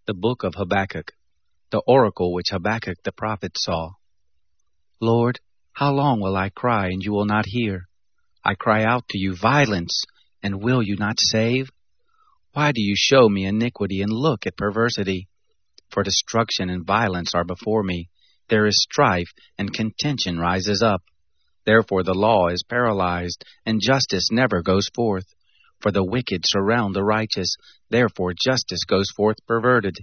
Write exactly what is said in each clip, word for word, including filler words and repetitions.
The book of Habakkuk, the oracle which Habakkuk the prophet saw. Lord, how long will I cry, and you will not hear? I cry out to you, violence, and will you not save? Why do you show me iniquity and look at perversity? For destruction and violence are before me. There is strife, and contention rises up. Therefore the law is paralyzed, and justice never goes forth. For the wicked surround the righteous, therefore justice goes forth perverted.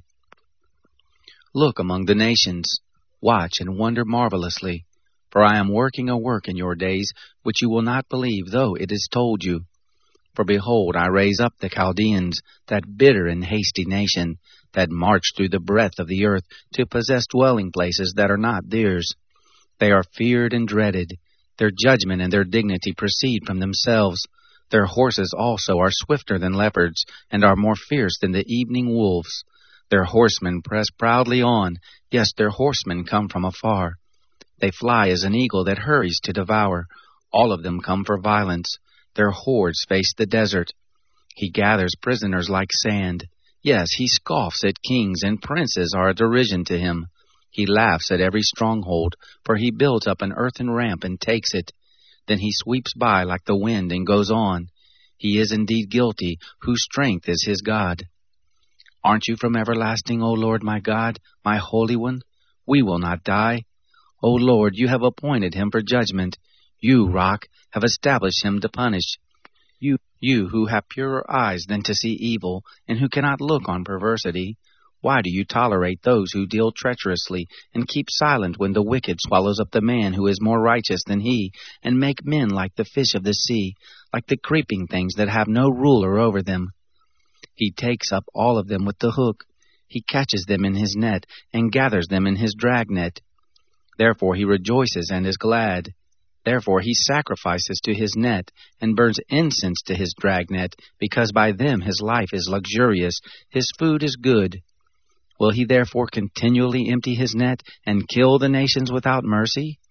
Look among the nations, watch and wonder marvelously, for I am working a work in your days, which you will not believe, though it is told you. For behold, I raise up the Chaldeans, that bitter and hasty nation, that march through the breadth of the earth, to possess dwelling places that are not theirs. They are feared and dreaded. Their judgment and their dignity proceed from themselves. Their horses also are swifter than leopards, and are more fierce than the evening wolves. Their horsemen press proudly on, yes, their horsemen come from afar. They fly as an eagle that hurries to devour. All of them come for violence. Their hordes face the desert. He gathers prisoners like sand. Yes, he scoffs at kings, and princes are a derision to him. He laughs at every stronghold, for he builds up an earthen ramp and takes it. Then he sweeps by like the wind and goes on. He is indeed guilty, whose strength is his God. Aren't you from everlasting, O Lord my God, my Holy One? We will not die. O Lord, you have appointed him for judgment. You, Rock, have established him to punish. You, you who have purer eyes than to see evil, and who cannot look on perversity, why do you tolerate those who deal treacherously, and keep silent when the wicked swallows up the man who is more righteous than he, and make men like the fish of the sea, like the creeping things that have no ruler over them? He takes up all of them with the hook. He catches them in his net, and gathers them in his dragnet. Therefore he rejoices and is glad. Therefore he sacrifices to his net, and burns incense to his dragnet, because by them his life is luxurious, his food is good. Will he therefore continually empty his net, and kill the nations without mercy?